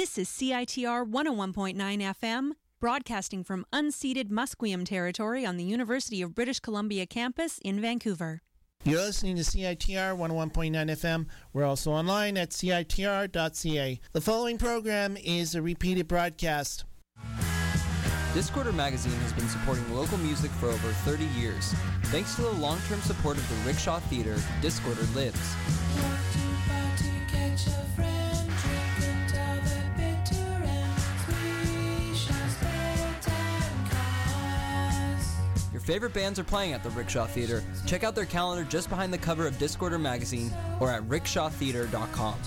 This is CITR 101.9 FM, broadcasting from unceded Musqueam territory on the University of British Columbia campus in Vancouver. You're listening to CITR 101.9 FM. We're also online at CITR.ca. The following program is a repeated broadcast. Discorder Magazine has been supporting local music for over 30 years. Thanks to the long-term support of the Rickshaw Theatre, Discorder lives. Your favorite bands are playing at the Rickshaw Theatre. Check out their calendar just behind the cover of Discorder Magazine or at rickshawtheatre.com.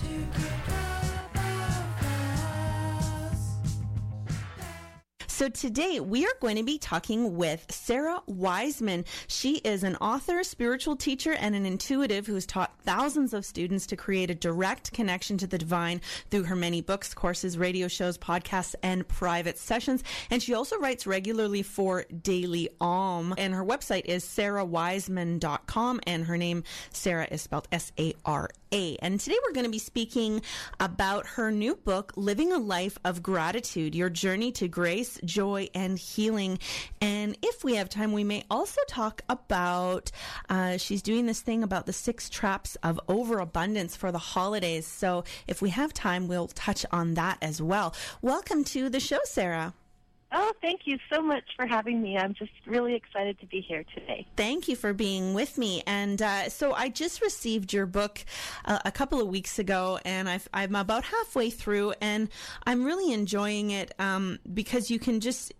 So today we are going to be talking with Sarah Wiseman. She is an author, spiritual teacher, and an intuitive who has taught thousands of students to create a direct connection to the divine through her many books, courses, radio shows, podcasts, and private sessions. And she also writes regularly for Daily Alm. And her website is sarahwiseman.com, and her name, Sarah, is spelled S-A-R-A. And today we're going to be speaking about her new book, Living a Life of Gratitude, Your Journey to Grace, Joy, and Healing. And if we have time, we may also talk about, she's doing this thing about the 6 traps of overabundance for the holidays. So if we have time, we'll touch on that as well. Welcome to the show, Sarah. Oh, thank you so much for having me. I'm just really excited to be here today. Thank you for being with me. And so I just received your book a couple of weeks ago, and I'm about halfway through, and I'm really enjoying it because you can just...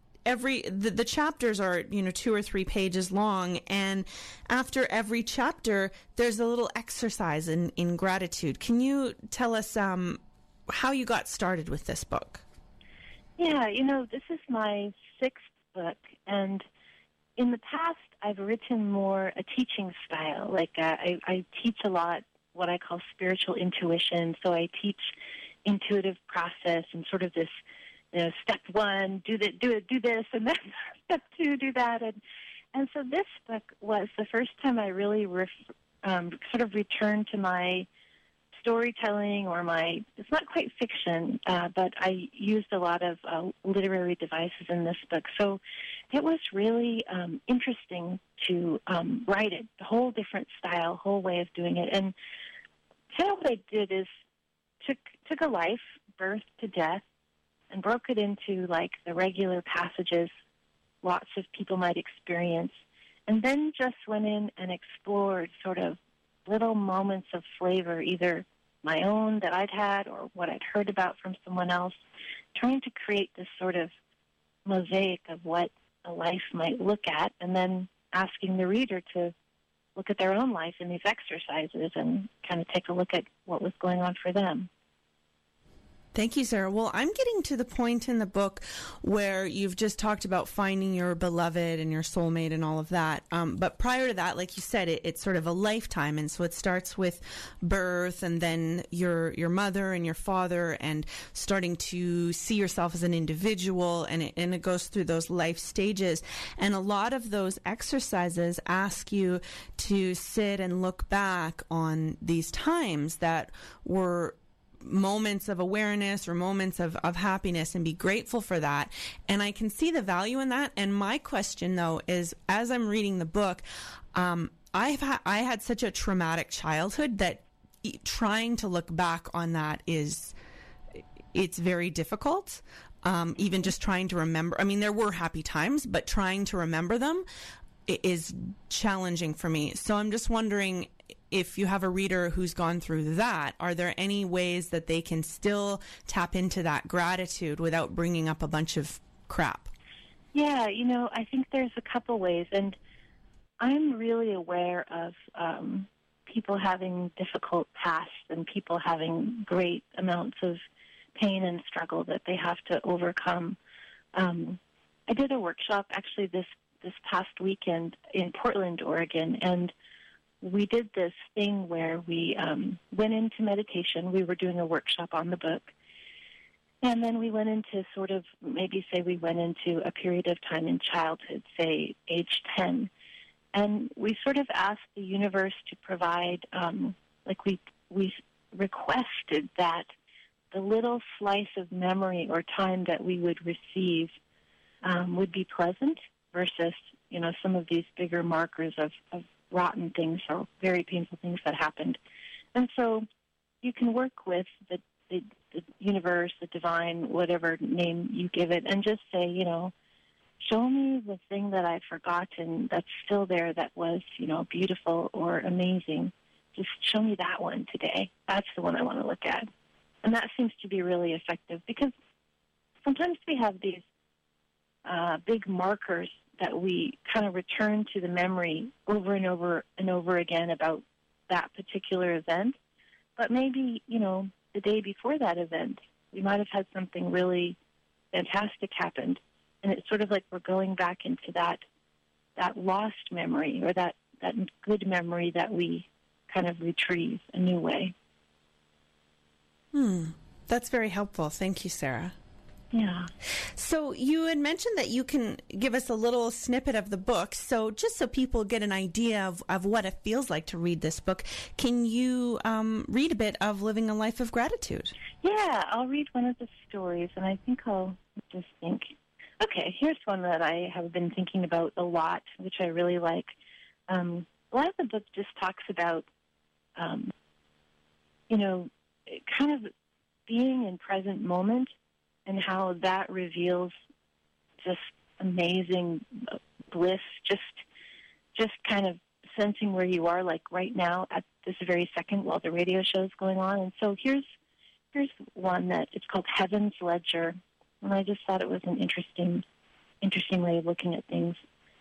the chapters are 2 or 3 pages long, and after every chapter there's a little exercise in gratitude. Can you tell us how you got started with this book? Yeah, this is my 6th book, and in the past I've written more a teaching style. Like I teach a lot what I call spiritual intuition, so I teach intuitive process and sort of this step 1, do this, and then step 2, do that. And so this book was the first time I really sort of returned to my storytelling, or it's not quite fiction, but I used a lot of literary devices in this book. So it was really interesting to write it, a whole different style, whole way of doing it. And kind of what I did is took a life, birth to death, and broke it into like the regular passages lots of people might experience, and then just went in and explored sort of little moments of flavor, either my own that I'd had or what I'd heard about from someone else, trying to create this sort of mosaic of what a life might look at, and then asking the reader to look at their own life in these exercises and kind of take a look at what was going on for them. Thank you, Sarah. Well, I'm getting to the point in the book where you've just talked about finding your beloved and your soulmate and all of that. But prior to that, like you said, it's sort of a lifetime. And so it starts with birth, and then your mother and your father, and starting to see yourself as an individual. And it goes through those life stages. And a lot of those exercises ask you to sit and look back on these times that were moments of awareness or moments of happiness, and be grateful for that. And I can see the value in that. And my question, though, is as I'm reading the book, I had such a traumatic childhood that trying to look back on that it's very difficult. Even just trying to remember. I mean, there were happy times, but trying to remember them is challenging for me. So I'm just wondering, if you have a reader who's gone through that, are there any ways that they can still tap into that gratitude without bringing up a bunch of crap? Yeah, I think there's a couple ways, and I'm really aware of people having difficult pasts and people having great amounts of pain and struggle that they have to overcome. I did a workshop actually this past weekend in Portland, Oregon, and we did this thing where we went into meditation. We were doing a workshop on the book. And then we went into we went into a period of time in childhood, say age 10. And we sort of asked the universe to provide, we requested that the little slice of memory or time that we would receive would be pleasant versus, some of these bigger markers of rotten things or very painful things that happened. And so you can work with the universe, the divine, whatever name you give it, and just say, show me the thing that I've forgotten that's still there that was, beautiful or amazing. Just show me that one today. That's the one I want to look at. And that seems to be really effective because sometimes we have these big markers that we kind of return to the memory over and over and over again about that particular event. But maybe, the day before that event, we might have had something really fantastic happen. And it's sort of like we're going back into that lost memory or that good memory that we kind of retrieve a new way. That's very helpful. Thank you, Sarah. Yeah. So you had mentioned that you can give us a little snippet of the book. So just so people get an idea of what it feels like to read this book, can you read a bit of Living a Life of Gratitude? Yeah, I'll read one of the stories, and I think I'll just think. Okay, here's one that I have been thinking about a lot, which I really like. A lot of the book just talks about, kind of being in present moment and how that reveals just amazing bliss, just kind of sensing where you are, like right now at this very second while the radio show is going on. And so here's one that it's called Heaven's Ledger, and I just thought it was an interesting way of looking at things.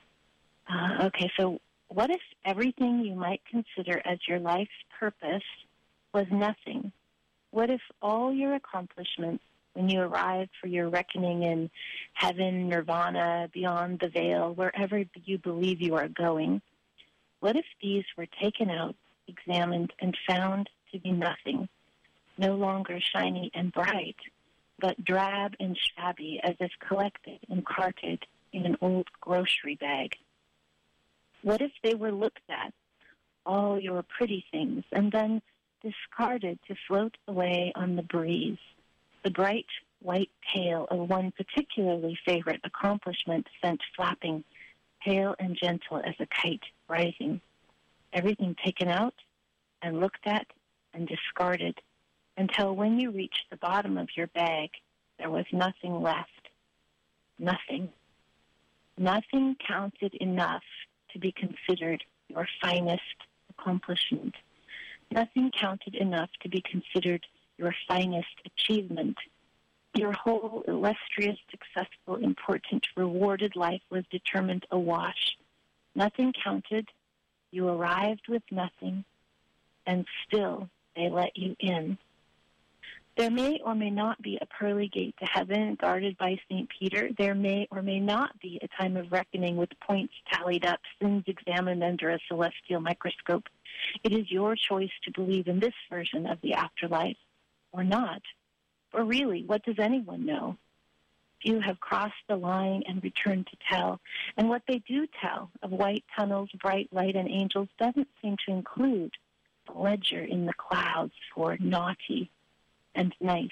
Okay, so what if everything you might consider as your life's purpose was nothing? What if all your accomplishments when you arrive for your reckoning in heaven, nirvana, beyond the veil, wherever you believe you are going, what if these were taken out, examined, and found to be nothing, no longer shiny and bright, but drab and shabby as if collected and carted in an old grocery bag? What if they were looked at, all your pretty things, and then discarded to float away on the breeze? The bright white tail of one particularly favorite accomplishment sent flapping, pale and gentle as a kite rising. Everything taken out and looked at and discarded until when you reached the bottom of your bag, there was nothing left. Nothing. Nothing counted enough to be considered your finest accomplishment. Nothing counted enough to be considered your finest achievement. Your whole illustrious, successful, important, rewarded life was determined awash. Nothing counted. You arrived with nothing, and still they let you in. There may or may not be a pearly gate to heaven guarded by St. Peter. There may or may not be a time of reckoning with points tallied up, sins examined under a celestial microscope. It is your choice to believe in this version of the afterlife or not. Or really, what does anyone know? Few have crossed the line and returned to tell. And what they do tell of white tunnels, bright light, and angels doesn't seem to include the ledger in the clouds for naughty and nice.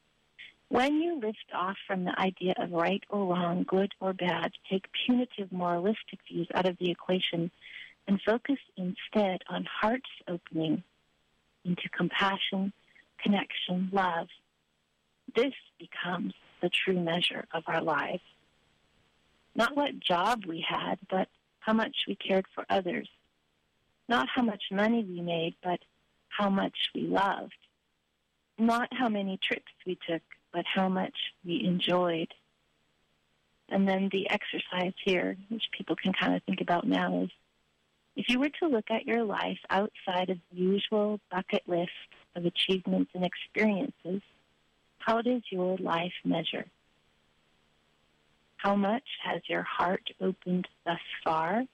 When you lift off from the idea of right or wrong, good or bad, take punitive moralistic views out of the equation and focus instead on heart's opening into compassion, connection, love, this becomes the true measure of our lives. Not what job we had, but how much we cared for others. Not how much money we made, but how much we loved. Not how many trips we took, but how much we enjoyed. And then the exercise here, which people can kind of think about now, is if you were to look at your life outside of the usual bucket list of achievements and experiences, how does your life measure? How much has your heart opened thus far?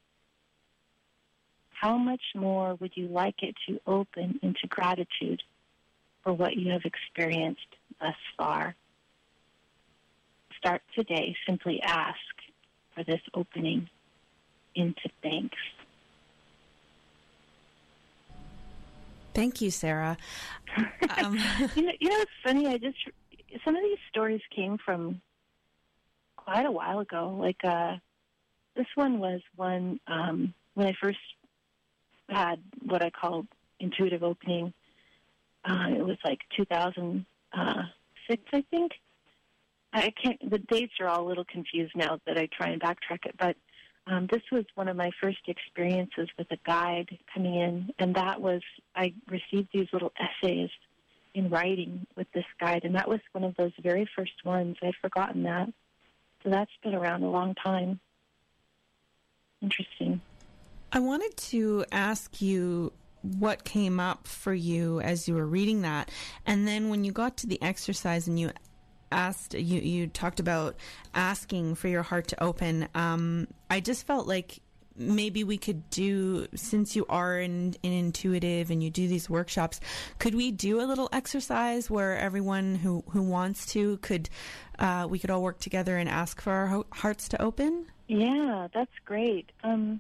How much more would you like it to open into gratitude for what you have experienced thus far? Start today. Simply ask for this opening into thanks. Thank you, Sarah. You know, it's funny. Some of these stories came from quite a while ago. Like this one was one when I first had what I call intuitive opening. It was like 2006, I think. I can't. The dates are all a little confused now that I try and backtrack it, but. This was one of my first experiences with a guide coming in, and that was, I received these little essays in writing with this guide, and that was one of those very first ones. I'd forgotten that. So that's been around a long time. Interesting. I wanted to ask you what came up for you as you were reading that, and then when you got to the exercise and you talked about asking for your heart to open. I just felt like maybe we could do, since you are an intuitive and you do these workshops, could we do a little exercise where everyone who wants to we could all work together and ask for our hearts to open? Yeah, that's great. Well,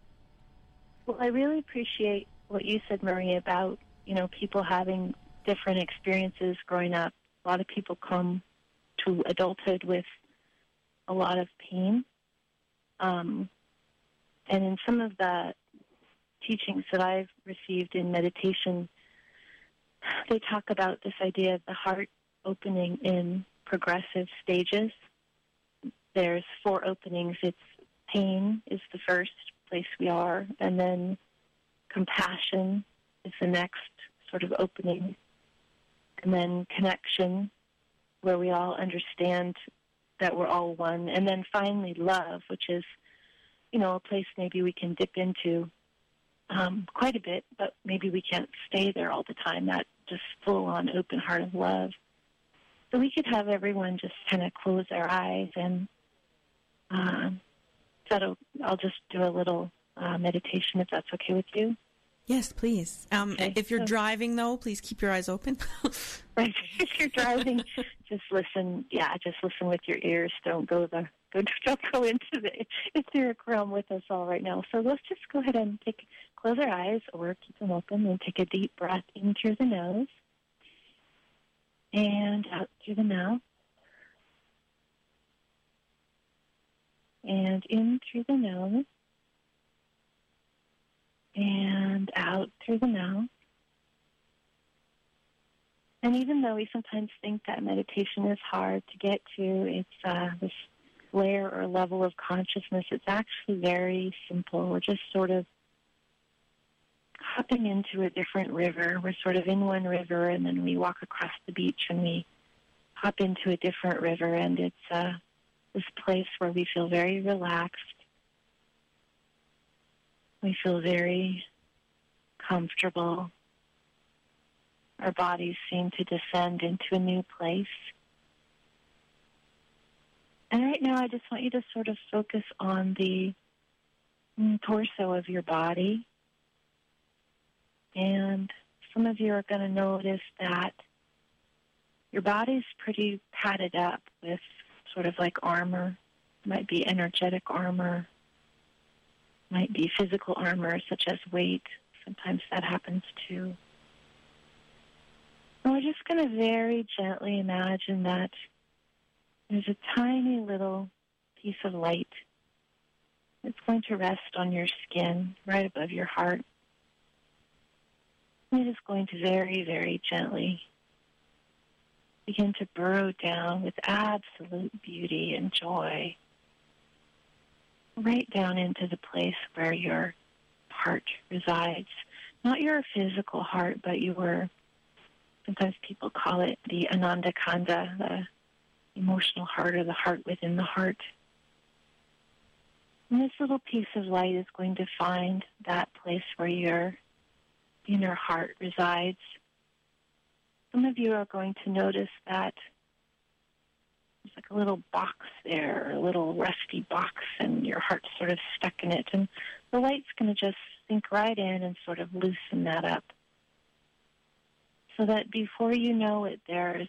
I really appreciate what you said, Marie, about, people having different experiences growing up. A lot of people come to adulthood with a lot of pain. And in some of the teachings that I've received in meditation, they talk about this idea of the heart opening in progressive stages. There's 4 openings. It's pain is the first place we are, and then compassion is the next sort of opening, and then connection, where we all understand that we're all one. And then finally love, which is, a place maybe we can dip into quite a bit, but maybe we can't stay there all the time, that just full-on open heart of love. So we could have everyone just kind of close their eyes, and I'll just do a little meditation, if that's okay with you. Yes, please. Okay. If you're driving, though, please keep your eyes open. Right. If you're driving, just listen. Yeah, just listen with your ears. Don't go into the etheric realm with us all right now. So let's just go ahead and close our eyes or keep them open and take a deep breath in through the nose and out through the mouth. And in through the nose and out through the mouth. And even though we sometimes think that meditation is hard to get to, it's this layer or level of consciousness, it's actually very simple. We're just sort of hopping into a different river. We're sort of in one river, and then we walk across the beach and we hop into a different river, and it's this place where we feel very relaxed. We feel very comfortable. Our bodies seem to descend into a new place. And right now, I just want you to sort of focus on the torso of your body. And some of you are going to notice that your body's pretty padded up with sort of like armor. It might be energetic armor, might be physical armor, such as weight. Sometimes that happens too. And we're just going to very gently imagine that there's a tiny little piece of light that's going to rest on your skin right above your heart. And it is going to very, very gently begin to burrow down with absolute beauty and joy right down into the place where your heart resides. Not your physical heart, but sometimes people call it the Ananda Kanda, the emotional heart, or the heart within the heart. And this little piece of light is going to find that place where your inner heart resides. Some of you are going to notice that there's like a little box there, a little rusty box, and your heart's sort of stuck in it. And the light's going to just sink right in and sort of loosen that up. So that before you know it, there's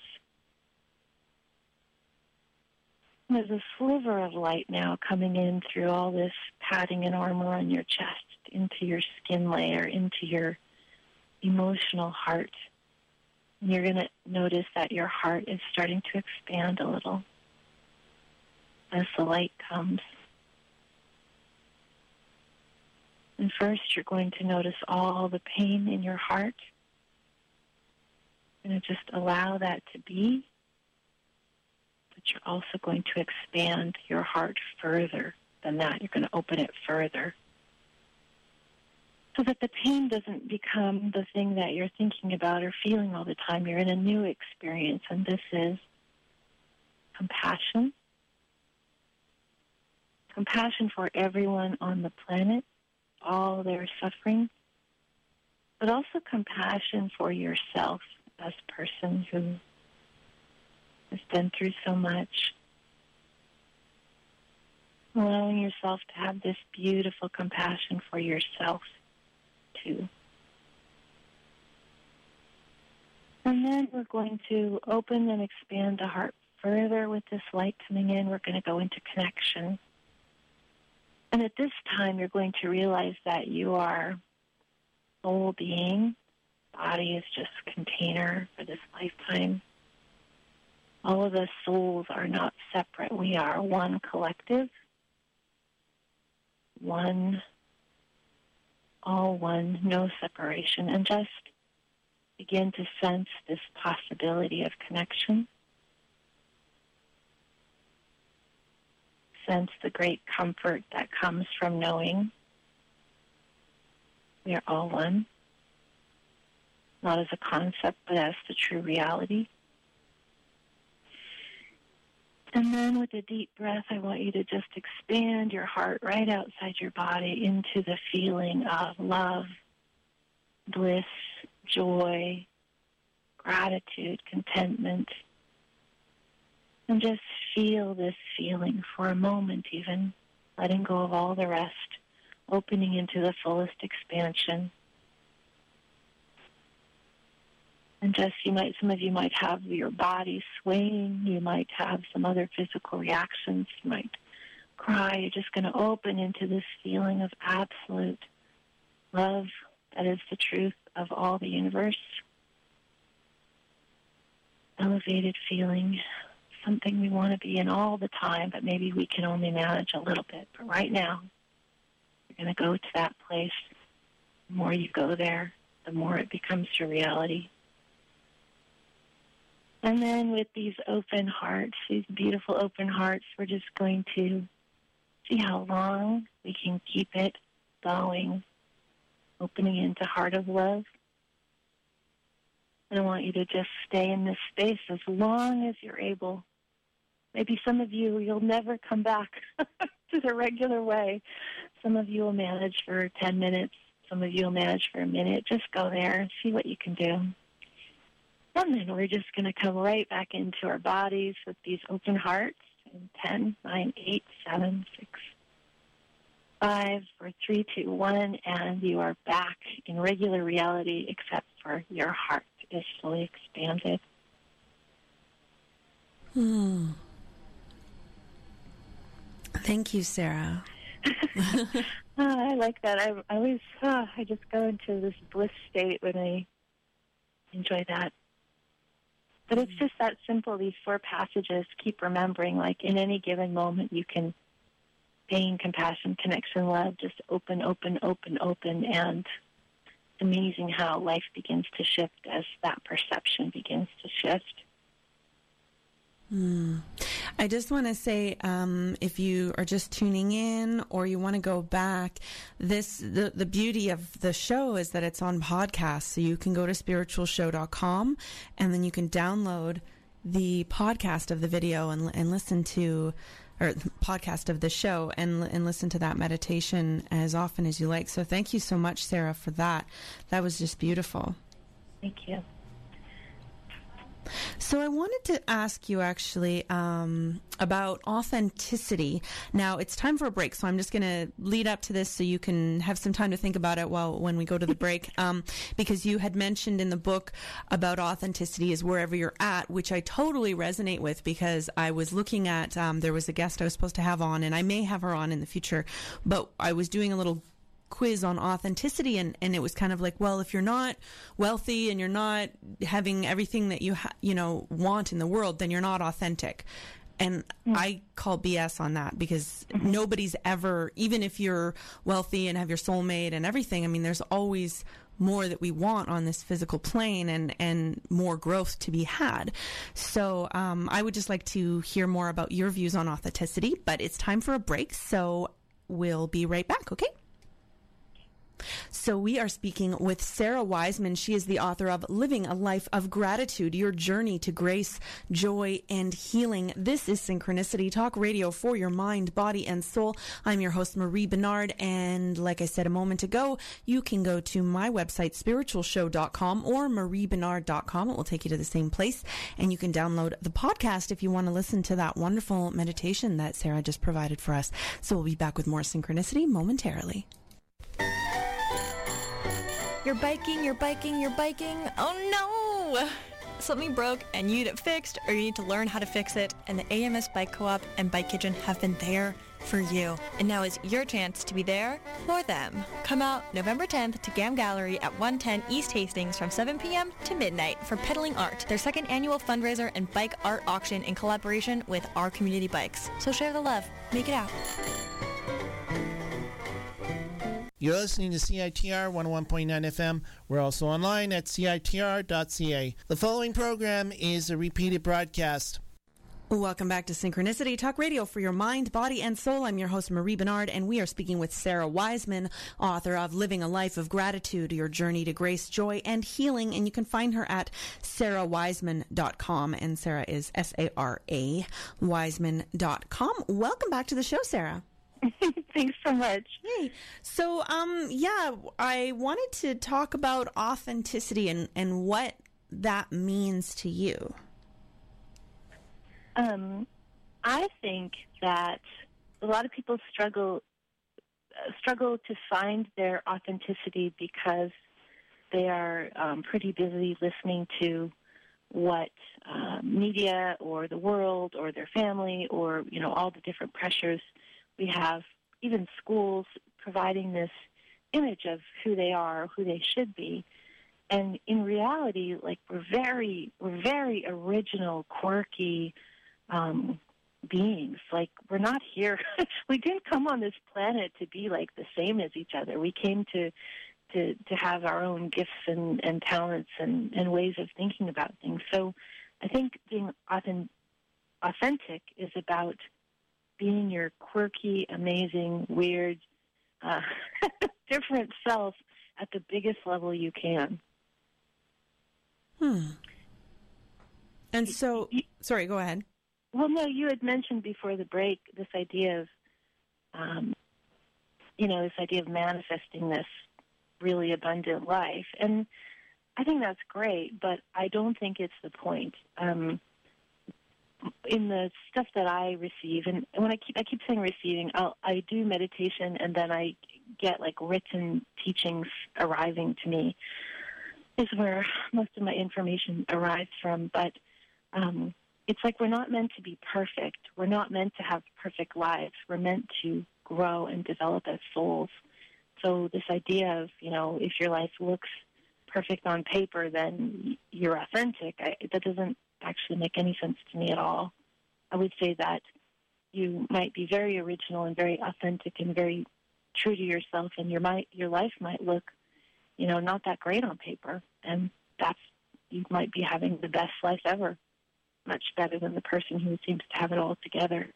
a sliver of light now coming in through all this padding and armor on your chest, into your skin layer, into your emotional heart. And you're going to notice that your heart is starting to expand a little as the light comes. And first, you're going to notice all the pain in your heart. You're going to just allow that to be. But you're also going to expand your heart further than that. You're going to open it further, so that the pain doesn't become the thing that you're thinking about or feeling all the time. You're in a new experience, and this is compassion. Compassion for everyone on the planet, all their suffering, but also compassion for yourself as a person who has been through so much. Allowing yourself to have this beautiful compassion for yourself, too. And then we're going to open and expand the heart further with this light coming in. We're going to go into connection. And at this time, you're going to realize that you are soul being. Body is just a container for this lifetime. All of us souls are not separate. We are one collective, one, all one, no separation. And just begin to sense this possibility of connection. Sense the great comfort that comes from knowing we are all one, not as a concept, but as the true reality. And then with a deep breath, I want you to just expand your heart right outside your body into the feeling of love, bliss, joy, gratitude, contentment. And just feel this feeling for a moment even, letting go of all the rest, opening into the fullest expansion. And just some of you might have your body swaying, you might have some other physical reactions, you might cry. You're just going to open into this feeling of absolute love that is the truth of all the universe. Elevated feeling. Something we want to be in all the time, but maybe we can only manage a little bit. But right now, you're going to go to that place. The more you go there, the more it becomes your reality. And then with these open hearts, these beautiful open hearts, we're just going to see how long we can keep it going, opening into heart of love. And I want you to just stay in this space as long as you're able. Maybe some of you, you'll never come back to the regular way. Some of you will manage for 10 minutes. Some of you will manage for a minute. Just go there and see what you can do. And then we're just going to come right back into our bodies with these open hearts in 10, 9, 8, 7, 6, 5, 4, 3, 2, 1, and you are back in regular reality except for your heart is fully expanded. Thank you, Sarah. I like that. I always, I just go into this bliss state when I enjoy that. But it's just that simple, these 4 passages. Keep remembering, like in any given moment, you can pain, compassion, connection, love, just open, open, open, open. And it's amazing how life begins to shift as that perception begins to shift. I just want to say, if you are just tuning in or you want to go back, the beauty of the show is that it's on podcast. So you can go to spiritualshow.com and then you can download the podcast of the video and listen to, or the podcast of the show and listen to that meditation as often as you like. So thank you so much, Sarah, for that. That was just beautiful. Thank you. So I wanted to ask you actually about authenticity. Now it's time for a break, so I'm just going to lead up to this so you can have some time to think about it when we go to the break. Because you had mentioned in the book about authenticity is wherever you're at, which I totally resonate with because I was looking at there was a guest I was supposed to have on, and I may have her on in the future, but I was doing a little quiz on authenticity, and it was kind of like, well, if you're not wealthy and you're not having everything that you want in the world, then you're not authentic. And I call BS on that, because nobody's ever, even if you're wealthy and have your soulmate and everything, I mean, there's always more that we want on this physical plane, and more growth to be had. So I would just like to hear more about your views on authenticity, but it's time for a break, so we'll be right back, okay? So we are speaking with Sarah Wiseman. She is the author of Living a Life of Gratitude, Your Journey to Grace, Joy, and Healing. This is Synchronicity Talk Radio for your mind, body, and soul. I'm your host, Marie Bernard, and like I said a moment ago, you can go to my website, spiritualshow.com or mariebernard.com. It will take you to the same place, and you can download the podcast if you want to listen to that wonderful meditation that Sarah just provided for us. So we'll be back with more Synchronicity momentarily. You're biking. Oh no! Something broke and you need it fixed, or you need to learn how to fix it, and the AMS Bike Co-op and Bike Kitchen have been there for you. And now is your chance to be there for them. Come out November 10th to GAM Gallery at 110 East Hastings from 7 p.m. to midnight for Pedaling Art, their second annual fundraiser and bike art auction in collaboration with Our Community Bikes. So share the love. Make it out. You're listening to CITR 101.9 FM. We're also online at CITR.ca. The following program is a repeated broadcast. Welcome back to Synchronicity Talk Radio for your mind, body, and soul. I'm your host, Marie Bernard, and we are speaking with Sarah Wiseman, author of Living a Life of Gratitude, Your Journey to Grace, Joy, and Healing. And you can find her at sarahwiseman.com, and Sarah is S-A-R-A, Wiseman.com. Welcome back to the show, Sarah. Thanks so much. Hey, so I wanted to talk about authenticity and what that means to you. I think that a lot of people struggle to find their authenticity because they are pretty busy listening to what media or the world or their family or all the different pressures we have, even schools providing this image of who they are, who they should be. And in reality, like we're very original, quirky beings. Like we're not here. We didn't come on this planet to be like the same as each other. We came to have our own gifts and talents and ways of thinking about things. So I think being authentic is about being your quirky, amazing, weird, different self at the biggest level you can. And so, sorry, go ahead. Well, no, you had mentioned before the break this idea of, this idea of manifesting this really abundant life. And I think that's great, but I don't think it's the point. In the stuff that I receive, and when I keep saying receiving, I do meditation, and then I get like written teachings arriving to me, is where most of my information arrives from. But it's like we're not meant to be perfect. We're not meant to have perfect lives. We're meant to grow and develop as souls. So this idea of, if your life looks perfect on paper, then you're authentic, that doesn't actually make any sense to me at all. I would say that you might be very original and very authentic and very true to yourself, and your life might look, not that great on paper, and you might be having the best life ever, much better than the person who seems to have it all together.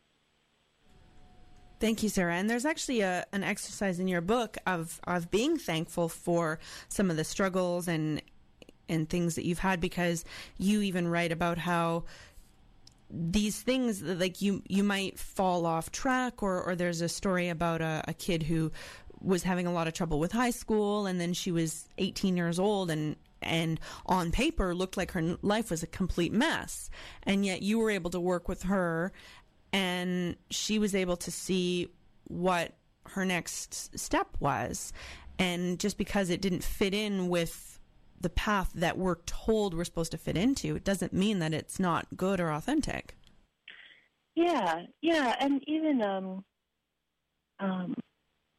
Thank you, Sarah. And there's actually an exercise in your book of being thankful for some of the struggles and things that you've had, because you even write about how these things, like you might fall off track, or there's a story about a kid who was having a lot of trouble with high school, and then she was 18 years old and on paper looked like her life was a complete mess. And yet you were able to work with her, and she was able to see what her next step was. And just because it didn't fit in with the path that we're told we're supposed to fit into, it doesn't mean that it's not good or authentic. Yeah, and even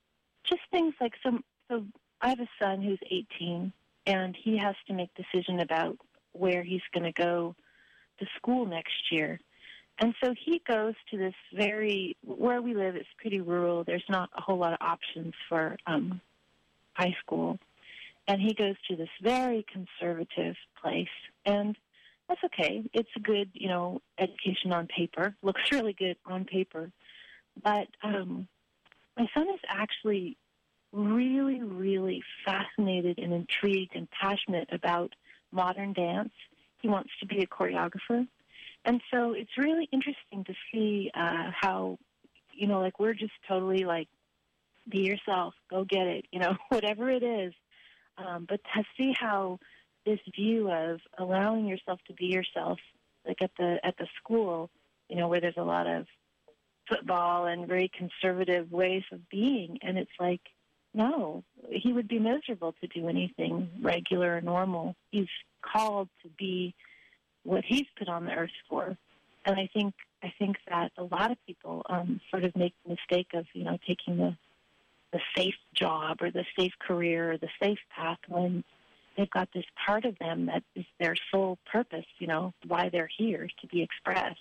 just things like so I have a son who's 18, and he has to make a decision about where he's going to go to school next year. And so he goes to this where we live, it's pretty rural. There's not a whole lot of options for high school. And he goes to this very conservative place. And that's okay. It's a good, education on paper. Looks really good on paper. But my son is actually really, really fascinated and intrigued and passionate about modern dance. He wants to be a choreographer. And so it's really interesting to see how, we're just totally like, be yourself, go get it, whatever it is. But to see how this view of allowing yourself to be yourself, like at the school, where there's a lot of football and very conservative ways of being, and it's like, no, he would be miserable to do anything regular or normal. He's called to be what he's put on the earth for. And I think that a lot of people sort of make the mistake of, taking the safe job or the safe career or the safe path when they've got this part of them that is their sole purpose, why they're here, to be expressed.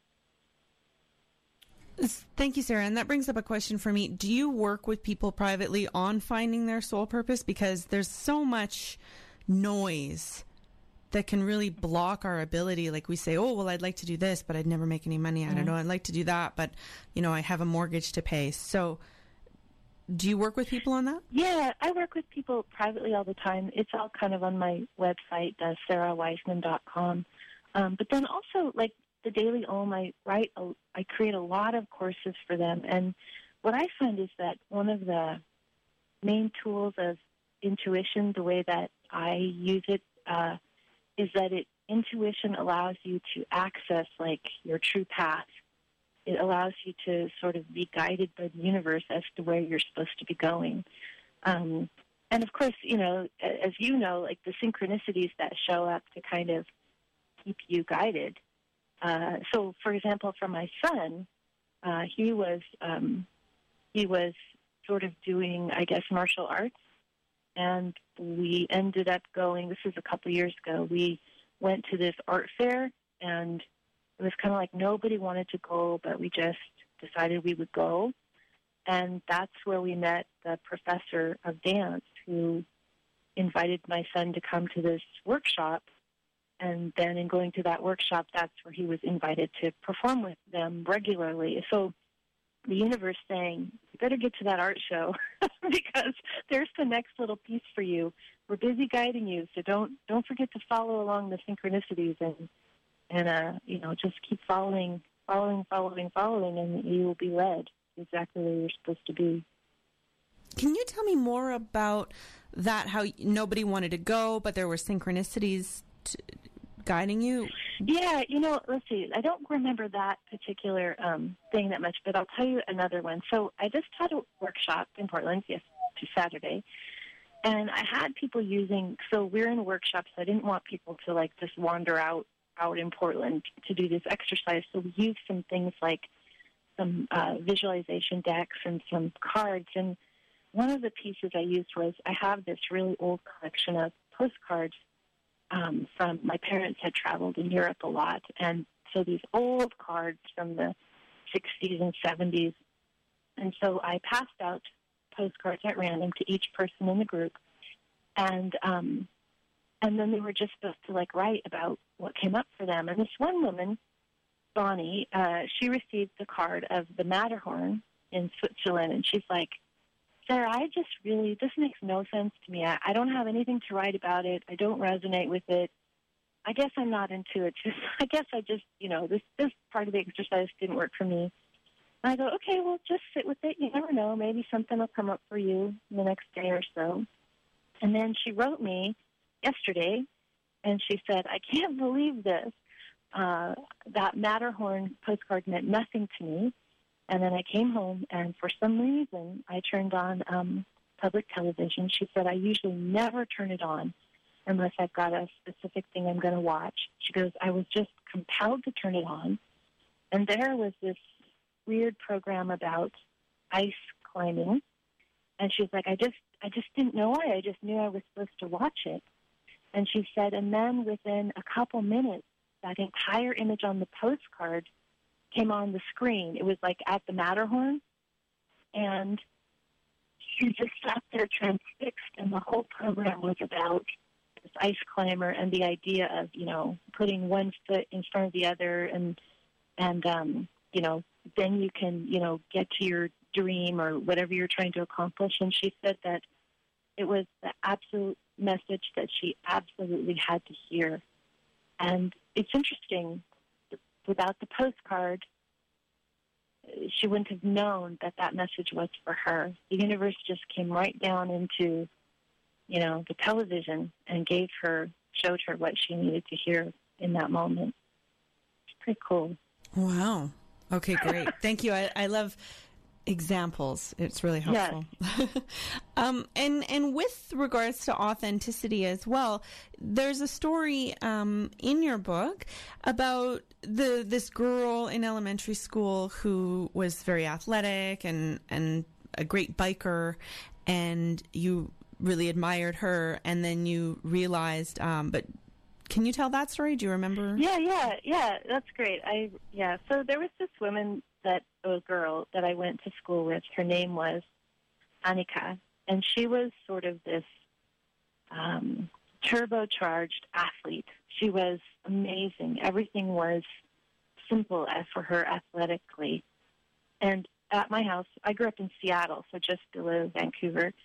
Thank you, Sarah. And that brings up a question for me. Do you work with people privately on finding their soul purpose? Because there's so much noise that can really block our ability. Like we say, oh, well, I'd like to do this, but I'd never make any money. I don't know. I'd like to do that, but, I have a mortgage to pay. So do you work with people on that? Yeah, I work with people privately all the time. It's all kind of on my website, sarahwiseman.com. But then also, like the Daily Om, I create a lot of courses for them. And what I find is that one of the main tools of intuition, the way that I use it, is that intuition allows you to access, like, your true path. It allows you to sort of be guided by the universe as to where you're supposed to be going. And, of course, as you know, like the synchronicities that show up to kind of keep you guided. So, for example, for my son, he was sort of doing, I guess, martial arts. And we ended up going, this was a couple of years ago, we went to this art fair, and it was kind of like nobody wanted to go, but we just decided we would go. And that's where we met the professor of dance who invited my son to come to this workshop. And then in going to that workshop, that's where he was invited to perform with them regularly. So the universe saying, you better get to that art show because there's the next little piece for you. We're busy guiding you, so don't forget to follow along the synchronicities and just keep following, and you will be led exactly where you're supposed to be. Can you tell me more about that, how nobody wanted to go, but there were synchronicities guiding you? Yeah, let's see. I don't remember that particular thing that much, but I'll tell you another one. So I just taught a workshop in Portland, Saturday, and I had people so we're in workshops, so I didn't want people to, like, just wander out in Portland to do this exercise. So we used some things like some visualization decks and some cards. And one of the pieces I used was I have this really old collection of postcards from my parents had traveled in Europe a lot. And so these old cards from the 60s and 70s. And so I passed out postcards at random to each person in the group. And then they were just supposed to, like, write about what came up for them. And this one woman, Bonnie, she received the card of the Matterhorn in Switzerland. And she's like, Sarah, this makes no sense to me. I don't have anything to write about it. I don't resonate with it. I guess I'm not into it. I guess this part of the exercise didn't work for me. And I go, okay, well, just sit with it. You never know. Maybe something will come up for you in the next day or so. And then she wrote me yesterday, and she said, I can't believe this. That Matterhorn postcard meant nothing to me. And then I came home, and for some reason, I turned on public television. She said, I usually never turn it on unless I've got a specific thing I'm going to watch. She goes, I was just compelled to turn it on. And there was this weird program about ice climbing. And she's like, I just didn't know why. I just knew I was supposed to watch it. And she said, and then within a couple minutes, that entire image on the postcard came on the screen. It was like at the Matterhorn. And she just sat there transfixed, and the whole program was about this ice climber and the idea of, you know, putting one foot in front of the other and you know, then you can, you know, get to your dream or whatever you're trying to accomplish. And she said that it was the absolute message that she absolutely had to hear. And it's interesting, without the postcard, she wouldn't have known that that message was for her. The universe just came right down into, you know, the television and showed her what she needed to hear in that moment. It's pretty cool. Wow. Okay, great. Thank you. I love examples. It's really helpful. Yes. And with regards to authenticity as well, there's a story in your book about this girl in elementary school who was very athletic and a great biker, and you really admired her, and then you realized, but can you tell that story? Do you remember? Yeah, that's great. So there was this woman, a girl that I went to school with. Her name was Annika, and she was sort of this turbocharged athlete. She was amazing. Everything was simple as for her athletically. And at my house, I grew up in Seattle, so just below Vancouver.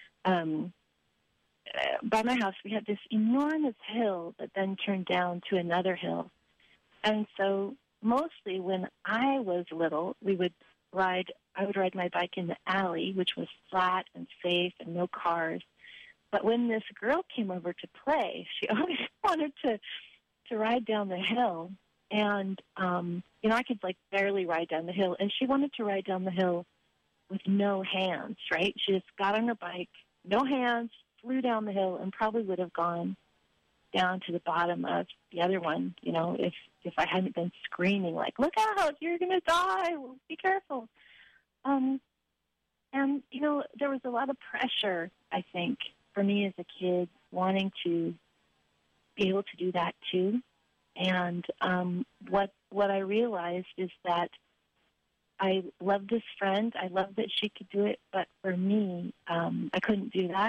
By my house, we had this enormous hill that then turned down to another hill. And so mostly when I was little, I would ride my bike in the alley, which was flat and safe and no cars. But when this girl came over to play, she always wanted to ride down the hill. And, you know, I could, like, barely ride down the hill. And she wanted to ride down the hill with no hands, right? She just got on her bike, no hands, flew down the hill, and probably would have gone down to the bottom of the other one, you know, if I hadn't been screaming, like, look out, you're going to die, be careful. And, you know, there was a lot of pressure, I think, for me as a kid, wanting to be able to do that too. And what I realized is that I loved this friend. I loved that she could do it, but for me, I couldn't do that.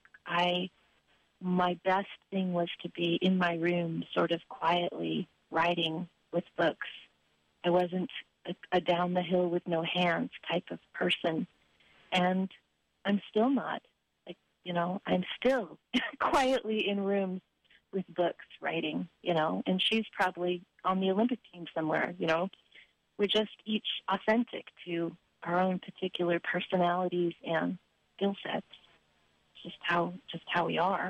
My best thing was to be in my room, sort of quietly writing with books. I wasn't a down the hill with no hands type of person, and I'm still not. Like, you know, I'm still quietly in rooms with books writing, you know, and she's probably on the Olympic team somewhere, you know. We're just each authentic to our own particular personalities and skill sets. Just how we are.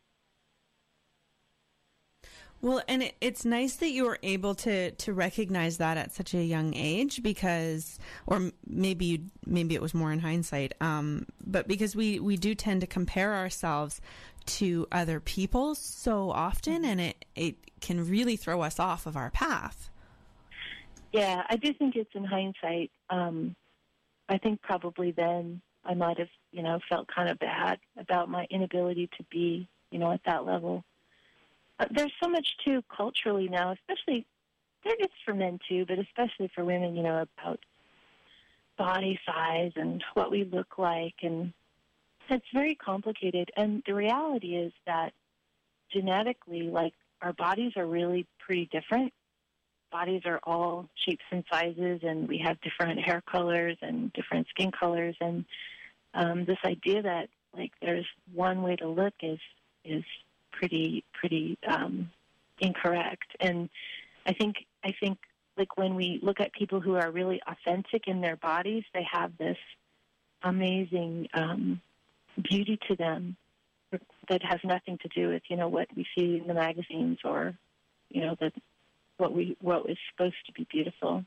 Well, and it's nice that you were able to recognize that at such a young age, because, or maybe it was more in hindsight, but because we do tend to compare ourselves to other people so often, and it can really throw us off of our path. Yeah, I do think it's in hindsight. I think probably then I might have, you know, felt kind of bad about my inability to be, you know, at that level. There's so much, too, culturally now, especially, there is for men, too, but especially for women, you know, about body size and what we look like, and it's very complicated. And the reality is that genetically, like, our bodies are really pretty different. Bodies are all shapes and sizes, and we have different hair colors and different skin colors, and this idea that, like, there's one way to look is pretty incorrect. And I think like when we look at people who are really authentic in their bodies, they have this amazing beauty to them that has nothing to do with, you know, what we see in the magazines or, you know, what is supposed to be beautiful.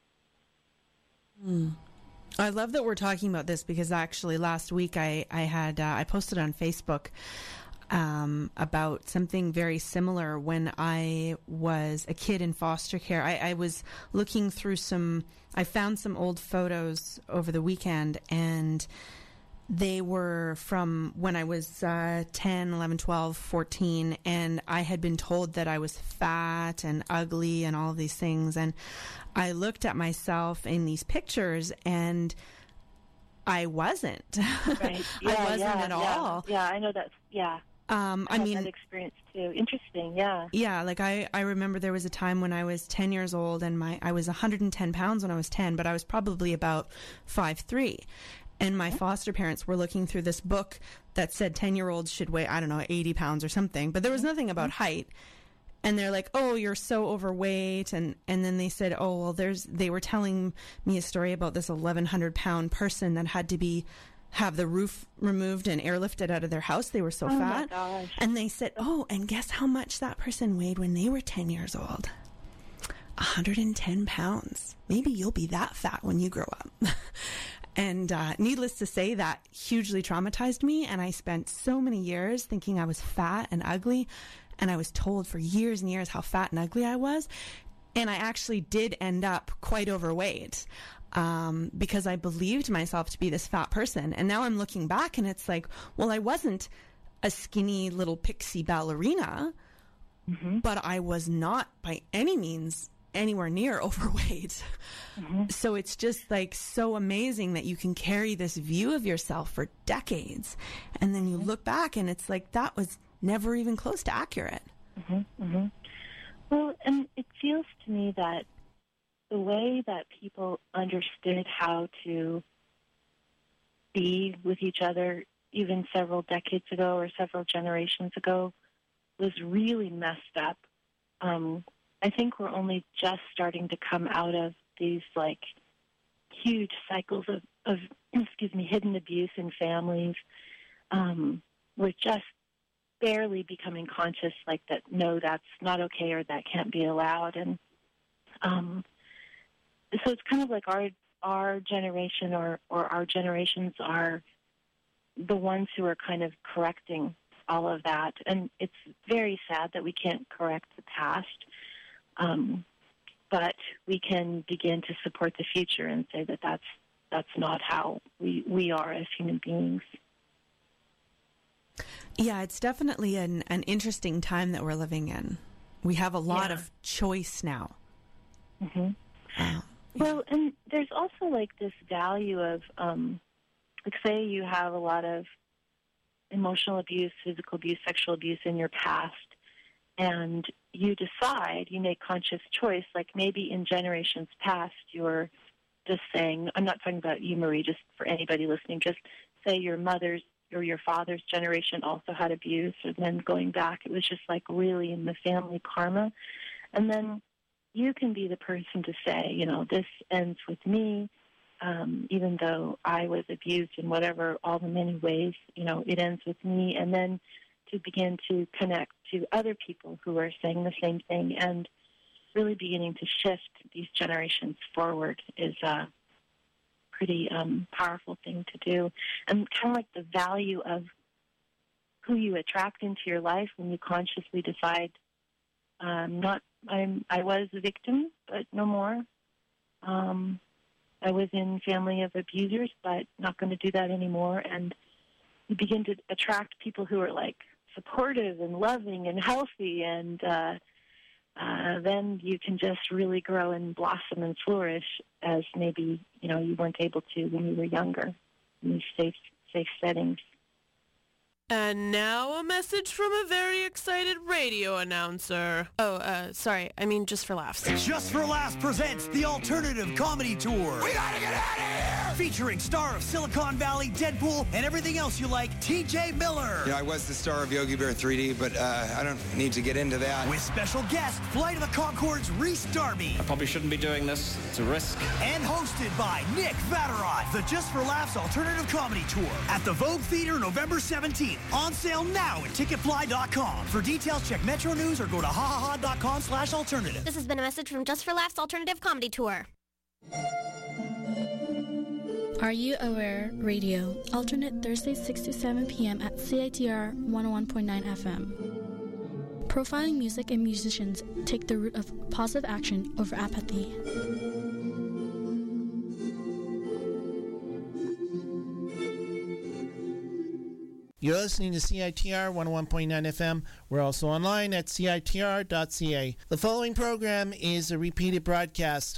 I love that we're talking about this, because actually last week I posted on Facebook about something very similar when I was a kid in foster care. I was looking through I found some old photos over the weekend, and they were from when I was 10, 11, 12, 14, and I had been told that I was fat and ugly and all of these things. And I looked at myself in these pictures, and I wasn't. Right. Yeah, I wasn't at all. Yeah, I know that. Yeah. I mean, that experience too. Interesting. Yeah. Yeah. Like I remember there was a time when I was 10 years old, and I was 110 pounds when I was 10, but I was probably about 5'3". And my foster parents were looking through this book that said 10-year-olds should weigh, 80 pounds or something, but there was nothing about height. And they're like, oh, you're so overweight. And then they said, oh, well, they were telling me a story about this 1,100 pound person that had to have the roof removed and airlifted out of their house. They were so fat. My gosh. And they said, oh, and guess how much that person weighed when they were 10 years old? 110 pounds. Maybe you'll be that fat when you grow up. And needless to say, that hugely traumatized me. And I spent so many years thinking I was fat and ugly. And I was told for years and years how fat and ugly I was. And I actually did end up quite overweight because I believed myself to be this fat person. And now I'm looking back, and it's like, well, I wasn't a skinny little pixie ballerina, but I was not by any means anywhere near overweight. So it's just like so amazing that you can carry this view of yourself for decades, and then you look back and it's like that was never even close to accurate. Well, and it feels to me that the way that people understood how to be with each other even several decades ago or several generations ago was really messed up. I think we're only just starting to come out of these like huge cycles of hidden abuse in families. We're just barely becoming conscious, like that. No, that's not okay, or that can't be allowed. And so it's kind of like our generation or our generations are the ones who are kind of correcting all of that. And it's very sad that we can't correct the past. But we can begin to support the future and say that that's not how we are as human beings. Yeah, it's definitely an interesting time that we're living in. We have a lot of choice now. Well, and there's also like this value of, like say you have a lot of emotional abuse, physical abuse, sexual abuse in your past, and you decide, you make conscious choice, like maybe in generations past you're just saying, I'm not talking about you, Marie, just for anybody listening, just say your mother's or your father's generation also had abuse, and then going back, it was just like really in the family karma. And then you can be the person to say, you know, this ends with me, even though I was abused in whatever, all the many ways, you know, it ends with me. And then to begin to connect to other people who are saying the same thing, and really beginning to shift these generations forward is a pretty powerful thing to do. And kind of like the value of who you attract into your life when you consciously decide, I was a victim, but no more. I was in family of abusers, but not going to do that anymore. And you begin to attract people who are like supportive and loving and healthy, and then you can just really grow and blossom and flourish as maybe, you know, you weren't able to when you were younger in these safe settings. And now a message from a very excited radio announcer. Sorry, I mean Just for Laughs. Just for Laughs presents the Alternative Comedy Tour. We gotta get out of here! Featuring star of Silicon Valley, Deadpool, and everything else you like, T.J. Miller. You know, I was the star of Yogi Bear 3D, but I don't need to get into that. With special guest, Flight of the Conchords' Rhys Darby. I probably shouldn't be doing this. It's a risk. And hosted by Nick Vatterott. The Just for Laughs Alternative Comedy Tour at the Vogue Theater November 17th. On sale now at ticketfly.com. For details, check Metro News or go to hahaha.com/alternative. This has been a message from Just for Laughs Alternative Comedy Tour. Are You Aware Radio, alternate Thursdays 6 to 7 p.m. at CITR 101.9 FM. Profiling music and musicians take the route of positive action over apathy. You're listening to CITR 101.9 FM. We're also online at CITR.ca. The following program is a repeated broadcast.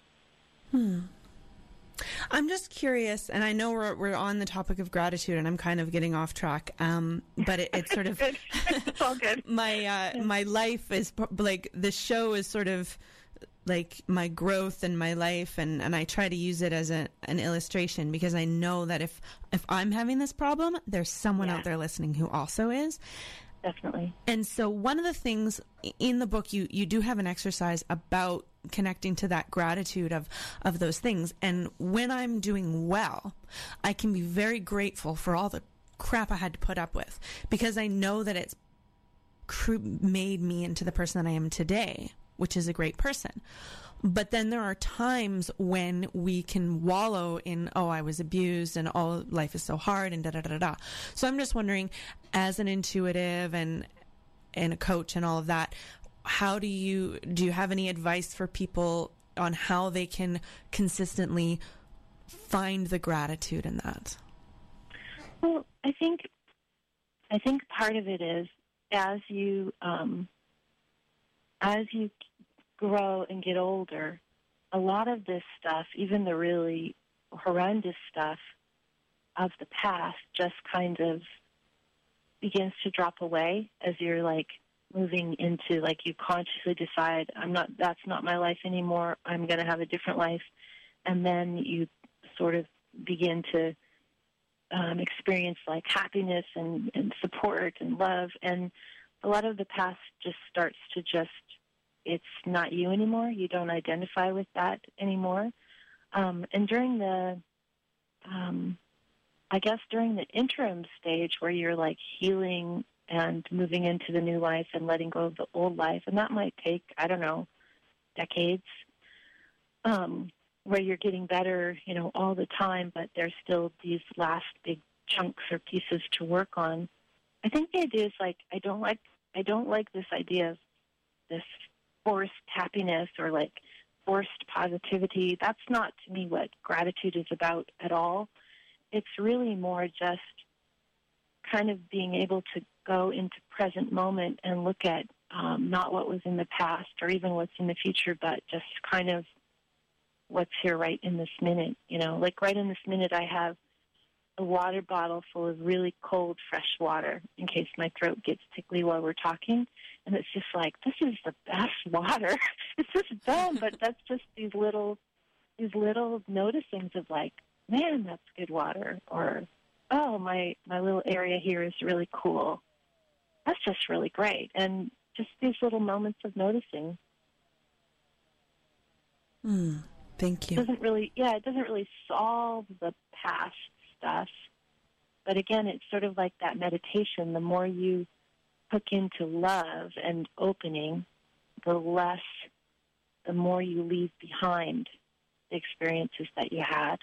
I'm just curious, and I know we're on the topic of gratitude, and I'm kind of getting off track. But it's sort of it's all good. My life is like the show is sort of like my growth and my life, and I try to use it as an illustration, because I know that if I'm having this problem, there's someone out there listening who also is. Definitely. And so one of the things in the book, you do have an exercise about connecting to that gratitude of those things. And when I'm doing well, I can be very grateful for all the crap I had to put up with, because I know that it's made me into the person that I am today, which is a great person. But then there are times when we can wallow in, oh, I was abused and oh, life is so hard and da-da-da-da-da. So I'm just wondering, as an intuitive and a coach and all of that, do you have any advice for people on how they can consistently find the gratitude in that? Well, I think part of it is as you grow and get older, a lot of this stuff, even the really horrendous stuff of the past, just kind of begins to drop away as you're like moving into, like, you consciously decide, that's not my life anymore, I'm going to have a different life. And then you sort of begin to experience like happiness and support and love. And a lot of the past just starts to it's not you anymore. You don't identify with that anymore. And during during the interim stage where you're like healing and moving into the new life and letting go of the old life, and that might take, I don't know, decades, where you're getting better, all the time, but there's still these last big chunks or pieces to work on. I think the idea is like, I don't like this idea of this forced happiness or like forced positivity. That's not, to me, what gratitude is about at all. It's really more just kind of being able to go into present moment and look at not what was in the past or even what's in the future, but just kind of what's here right in this minute. Like right in this minute, I have a water bottle full of really cold, fresh water in case my throat gets tickly while we're talking. And it's just like, this is the best water. It's just dumb, but that's just these little noticings of like, man, that's good water. Or, oh, my little area here is really cool. That's just really great. And just these little moments of noticing. Thank you. It doesn't really solve the past stuff. But again, it's sort of like that meditation. The more you hook into love and opening, the more you leave behind the experiences that you had.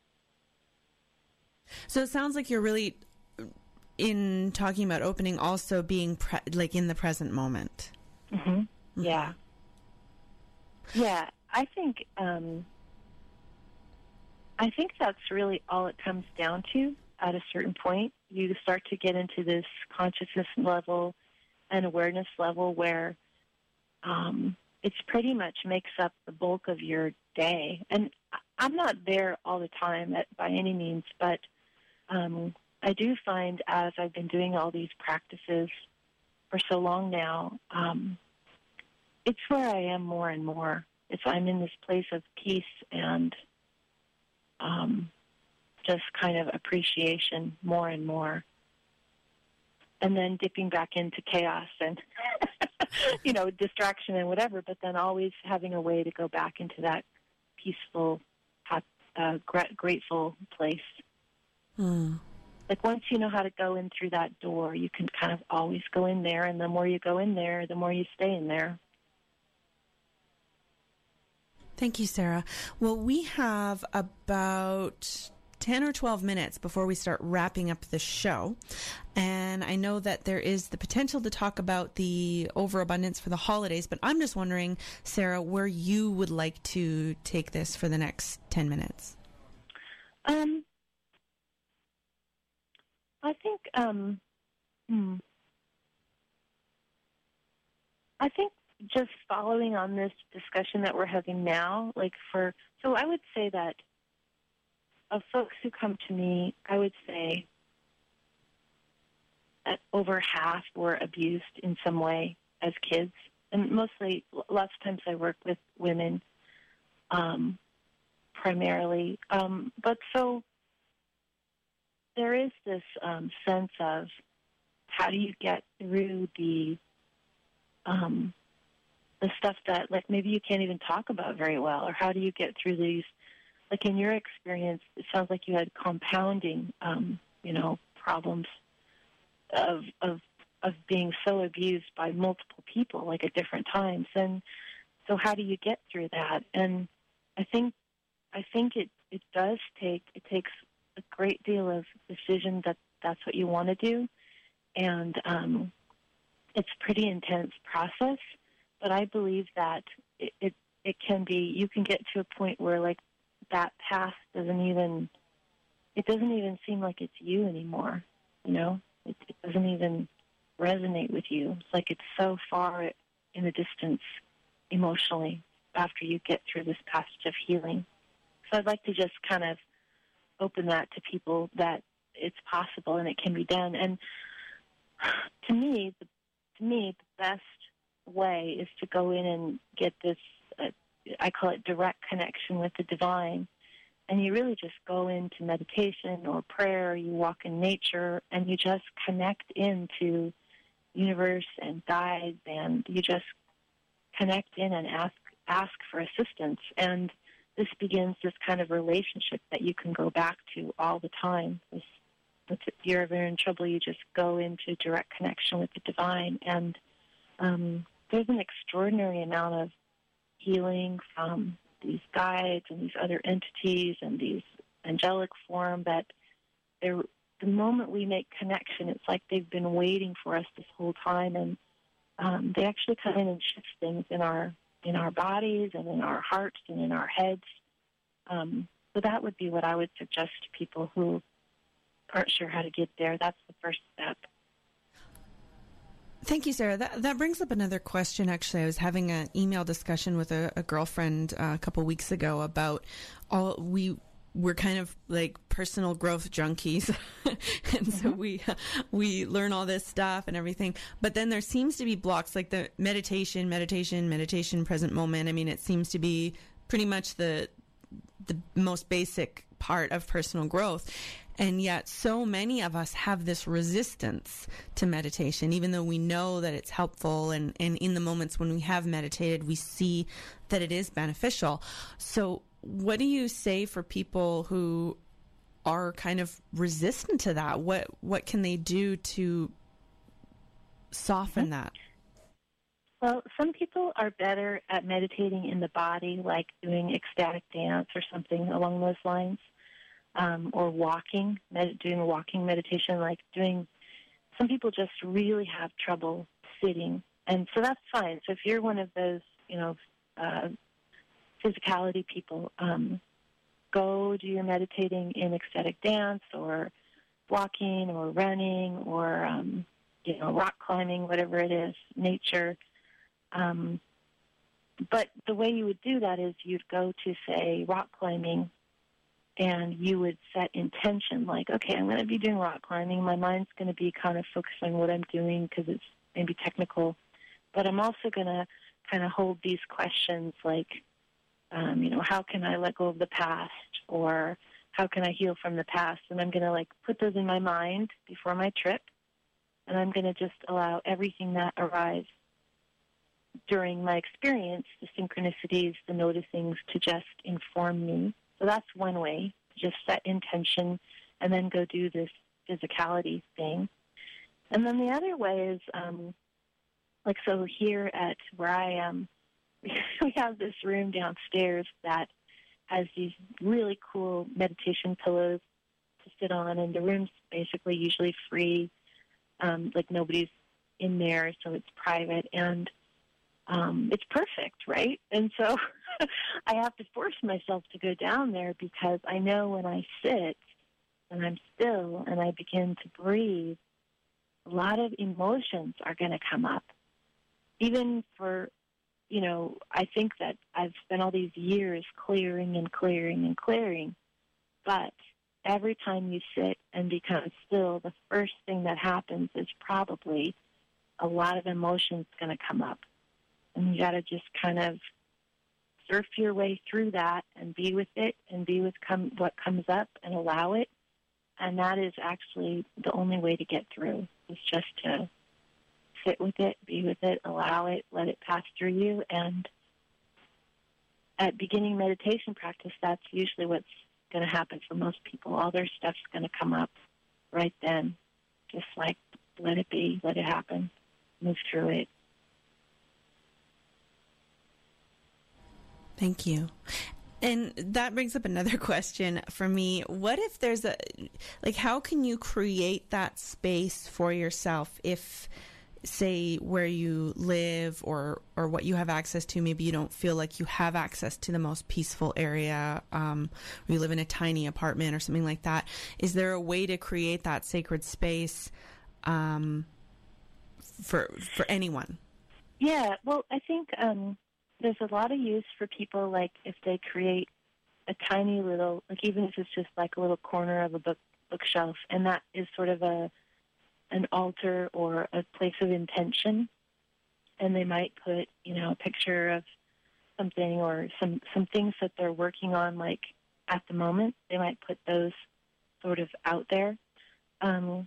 So it sounds like you're really, in talking about opening, also being like in the present moment. Mm-hmm. Yeah. Yeah, I think that's really all it comes down to. At a certain point, you start to get into this consciousness level and awareness level where it's pretty much makes up the bulk of your day. And I'm not there all the time by any means, but I do find as I've been doing all these practices for so long now, it's where I am more and more. I'm in this place of peace and just kind of appreciation more and more. And then dipping back into chaos and, distraction and whatever, but then always having a way to go back into that peaceful, grateful place. Like once you know how to go in through that door, you can kind of always go in there, and the more you go in there, the more you stay in there. Thank you, Sarah. Well, we have about 10 or 12 minutes before we start wrapping up the show. And I know that there is the potential to talk about the overabundance for the holidays, but I'm just wondering, Sarah, where you would like to take this for the next 10 minutes. I think I think just following on this discussion that we're having now, so I would say that of folks who come to me, I would say that over half were abused in some way as kids. And mostly, lots of times I work with women primarily. But so there is this sense of how do you get through the stuff that, like, maybe you can't even talk about very well, or how do you get through these, like in your experience, it sounds like you had compounding, problems of being so abused by multiple people, like at different times. And so how do you get through that? And I think it takes a great deal of decision that that's what you want to do. And it's a pretty intense process, but I believe that it can be, you can get to a point where, like, that past doesn't even seem like it's you anymore, It doesn't even resonate with you. It's like it's so far in the distance emotionally after you get through this passage of healing. So I'd like to just kind of open that to people, that it's possible and it can be done. And to me, the best way is to go in and get this, I call it direct connection with the divine. And you really just go into meditation or prayer, you walk in nature, and you just connect into universe and guides, and you just connect in and ask for assistance. And this begins this kind of relationship that you can go back to all the time. If you're ever in trouble, you just go into direct connection with the divine. And there's an extraordinary amount of healing from these guides and these other entities and these angelic form that the moment we make connection, it's like they've been waiting for us this whole time. And they actually come in and shift things in our bodies and in our hearts and in our heads. So that would be what I would suggest to people who aren't sure how to get there. That's the first step. Thank you, Sarah. That brings up another question. Actually, I was having an email discussion with a girlfriend a couple weeks ago about we're kind of like personal growth junkies. And so we learn all this stuff and everything. But then there seems to be blocks, like the meditation, present moment. I mean, it seems to be pretty much the most basic part of personal growth. And yet so many of us have this resistance to meditation, even though we know that it's helpful. And in the moments when we have meditated, we see that it is beneficial. So what do you say for people who are kind of resistant to that? What can they do to soften that? Well, some people are better at meditating in the body, like doing ecstatic dance or something along those lines. Or walking, doing a walking meditation, some people just really have trouble sitting. And so that's fine. So if you're one of those, physicality people, go do your meditating in ecstatic dance or walking or running or, rock climbing, whatever it is, nature. But the way you would do that is you'd go to, say, rock climbing, and you would set intention, like, okay, I'm going to be doing rock climbing. My mind's going to be kind of focused on what I'm doing because it's maybe technical. But I'm also going to kind of hold these questions like, how can I let go of the past? Or how can I heal from the past? And I'm going to, put those in my mind before my trip. And I'm going to just allow everything that arrives during my experience, the synchronicities, the noticings, to just inform me. So that's one way, just set intention and then go do this physicality thing. And then the other way is, so here at where I am, we have this room downstairs that has these really cool meditation pillows to sit on, and the room's basically usually free, nobody's in there, so it's private, and it's perfect, right? And so I have to force myself to go down there because I know when I sit and I'm still and I begin to breathe, a lot of emotions are going to come up. Even for, I think that I've spent all these years clearing and clearing and clearing, but every time you sit and become still, the first thing that happens is probably a lot of emotions going to come up. And you got to just kind of surf your way through that and be with it and be with what comes up and allow it. And that is actually the only way to get through, is just to sit with it, be with it, allow it, let it pass through you. And at beginning meditation practice, that's usually what's going to happen for most people. All their stuff's going to come up right then. Just like let it be, let it happen, move through it. Thank you. And that brings up another question for me. What if there's how can you create that space for yourself if, say, where you live or what you have access to, maybe you don't feel like you have access to the most peaceful area, or you live in a tiny apartment or something like that? Is there a way to create that sacred space for anyone? Yeah, well, I think there's a lot of use for people, like if they create a tiny little, like even if it's just like a little corner of a bookshelf, and that is sort of an altar or a place of intention, and they might put, a picture of something or some things that they're working on, like at the moment. They might put those sort of out there. The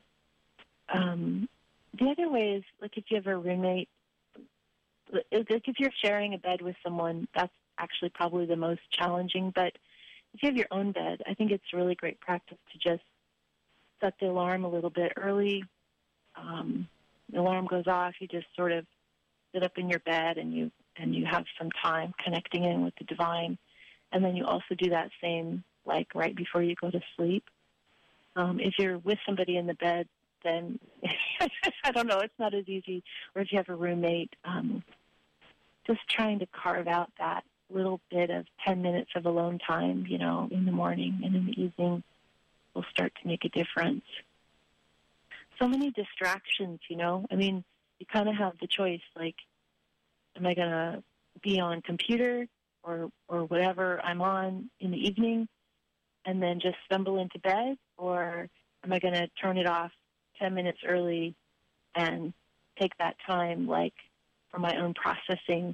other way is, like, if you have a roommate, if you're sharing a bed with someone, that's actually probably the most challenging. But if you have your own bed, I think it's really great practice to just set the alarm a little bit early. The alarm goes off, you just sort of sit up in your bed and you have some time connecting in with the divine. And then you also do that same, like, right before you go to sleep. If you're with somebody in the bed, then I don't know, it's not as easy. Or if you have a roommate, just trying to carve out that little bit of 10 minutes of alone time, in the morning and in the evening will start to make a difference. So many distractions, I mean, you kind of have the choice, like, am I going to be on computer or whatever I'm on in the evening and then just stumble into bed, or am I going to turn it off 10 minutes early and take that time, like, for my own processing?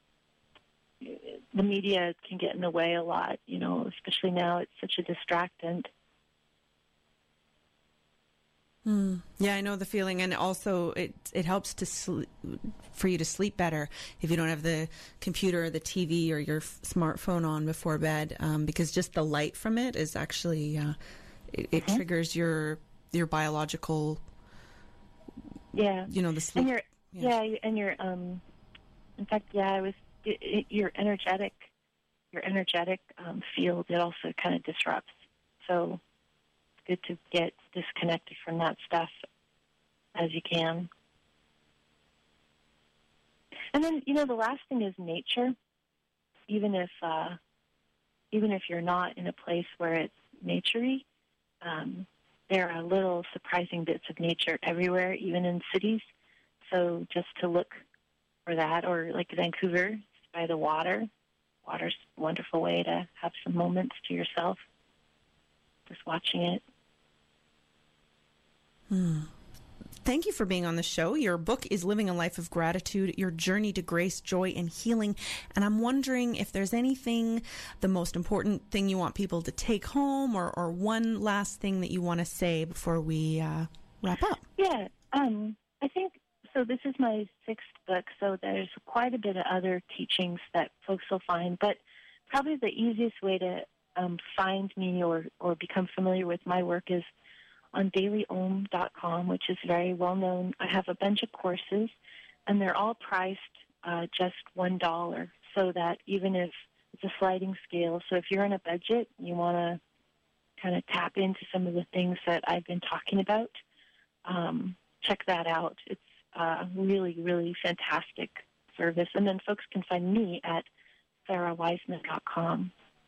The media can get in the way a lot, especially now. It's such a distractant. Yeah, I know the feeling, and also it helps for you to sleep better if you don't have the computer or the TV or your smartphone on before bed, because just the light from it is actually it triggers your biological. Yeah. The sleep. And your in fact, it was your energetic field. It also kind of disrupts. So good to get disconnected from that stuff as you can. And then, the last thing is nature. Even if you're not in a place where it's naturey, there are little surprising bits of nature everywhere, even in cities. So just to look for that, or like Vancouver, by the water. Water's a wonderful way to have some moments to yourself, just watching it. Thank you for being on the show. Your book is Living a Life of Gratitude, Your Journey to Grace, Joy, and Healing. And I'm wondering if there's anything, the most important thing you want people to take home, or one last thing that you want to say before we wrap up. Yeah, I think, so this is my 6th book, so there's quite a bit of other teachings that folks will find. But probably the easiest way to find me or become familiar with my work is on dailyom.com, which is very well known. I have a bunch of courses, and they're all priced just $1, so that even if it's a sliding scale, so if you're on a budget, you want to kind of tap into some of the things that I've been talking about, check that out. It's a really, really fantastic service. And then folks can find me at sarahwiseman.com.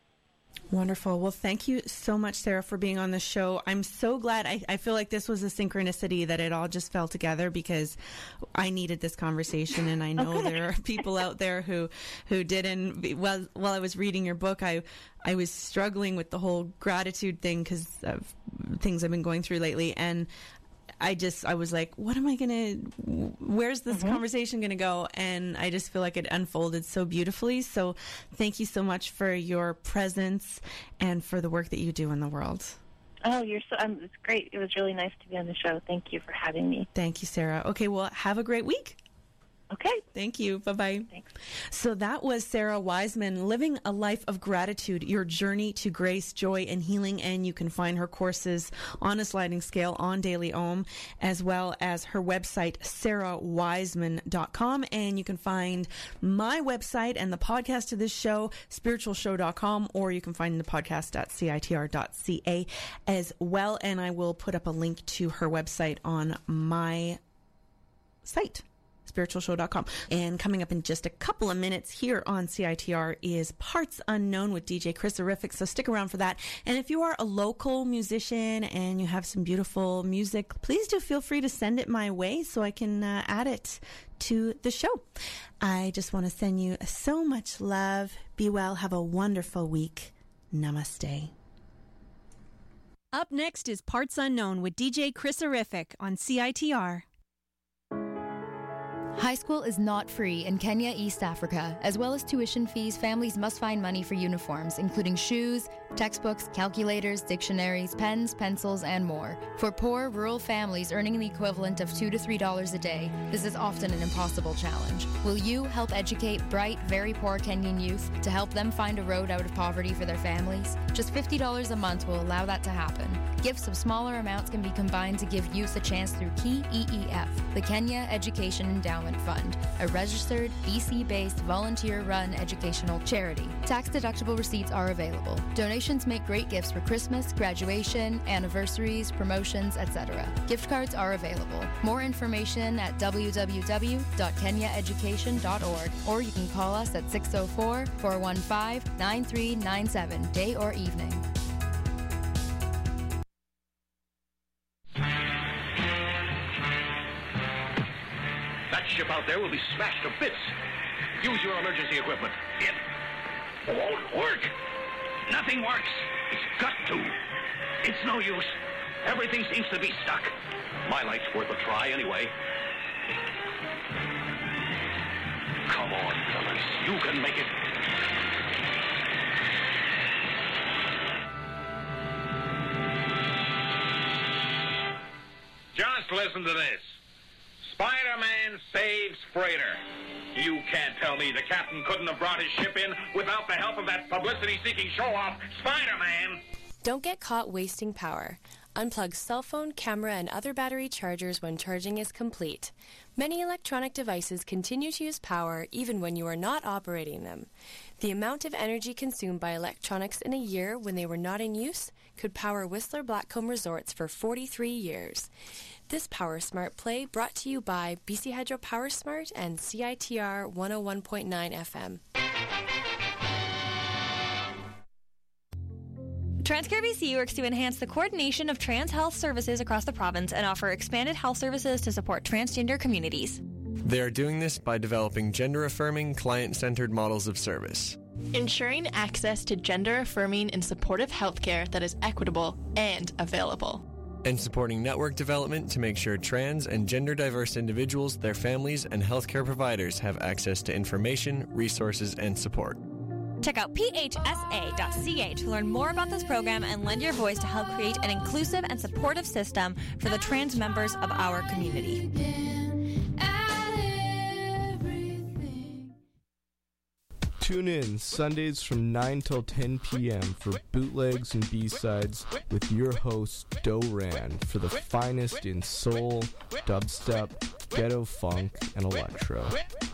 Wonderful. Well, thank you so much, Sarah, for being on the show. I'm so glad. I feel like this was a synchronicity that it all just fell together because I needed this conversation, and I know there are people out there who didn't. While I was reading your book, I was struggling with the whole gratitude thing because of things I've been going through lately, and I was like, where's this conversation going to go? And I just feel like it unfolded so beautifully. So thank you so much for your presence and for the work that you do in the world. Oh, it's great. It was really nice to be on the show. Thank you for having me. Thank you, Sarah. Okay, well, have a great week. Okay. Thank you. Bye-bye. Thanks. So that was Sarah Wiseman, Living a Life of Gratitude, Your Journey to Grace, Joy, and Healing. And you can find her courses on a sliding scale on Daily Om, as well as her website, sarahwiseman.com. And you can find my website and the podcast of this show, spiritualshow.com, or you can find the podcast at citr.ca as well. And I will put up a link to her website on my site, spiritualshow.com. And coming up in just a couple of minutes here on CITR is Parts Unknown with DJ Chris Horrific, so stick around for that. And if you are a local musician and you have some beautiful music, please do feel free to send it my way so I can add it to the show. I just want to send you so much love. Be well. Have a wonderful week. Namaste. Up next is Parts Unknown with DJ Chris Horrific on CITR. High school is not free in Kenya, East Africa. As well as tuition fees, families must find money for uniforms, including shoes, textbooks, calculators, dictionaries, pens, pencils, and more. For poor, rural families earning the equivalent of $2 to $3 a day, this is often an impossible challenge. Will you help educate bright, very poor Kenyan youth to help them find a road out of poverty for their families? Just $50 a month will allow that to happen. Gifts of smaller amounts can be combined to give youth a chance through KEEF, the Kenya Education Endowment Fund, a registered, BC-based, volunteer-run educational charity. Tax-deductible receipts are available. Donations make great gifts for Christmas, graduation, anniversaries, promotions, etc. Gift cards are available. More information at www.kenyaeducation.org, or you can call us at 604-415-9397, day or evening. That ship out there will be smashed to bits. Use your emergency equipment. It won't work. Nothing works. It's got to. It's no use. Everything seems to be stuck. My light's worth a try anyway. Come on, fellas. You can make it. Just listen to this. Spider-Man saves freighter. You can't tell me the captain couldn't have brought his ship in without the help of that publicity-seeking show-off, Spider-Man. Don't get caught wasting power. Unplug cell phone, camera, and other battery chargers when charging is complete. Many electronic devices continue to use power even when you are not operating them. The amount of energy consumed by electronics in a year when they were not in use could power Whistler Blackcomb Resorts for 43 years. This Power Smart play brought to you by BC Hydro Power Smart and CITR 101.9 FM. TransCare BC works to enhance the coordination of trans health services across the province and offer expanded health services to support transgender communities. They are doing this by developing gender-affirming, client-centered models of service, ensuring access to gender-affirming and supportive healthcare that is equitable and available, and supporting network development to make sure trans and gender-diverse individuals, their families, and healthcare providers have access to information, resources, and support. Check out phsa.ca to learn more about this program and lend your voice to help create an inclusive and supportive system for the trans members of our community. Tune in Sundays from 9 till 10 p.m. for bootlegs and B-sides with your host, Do Ran, for the finest in soul, dubstep, ghetto funk, and electro.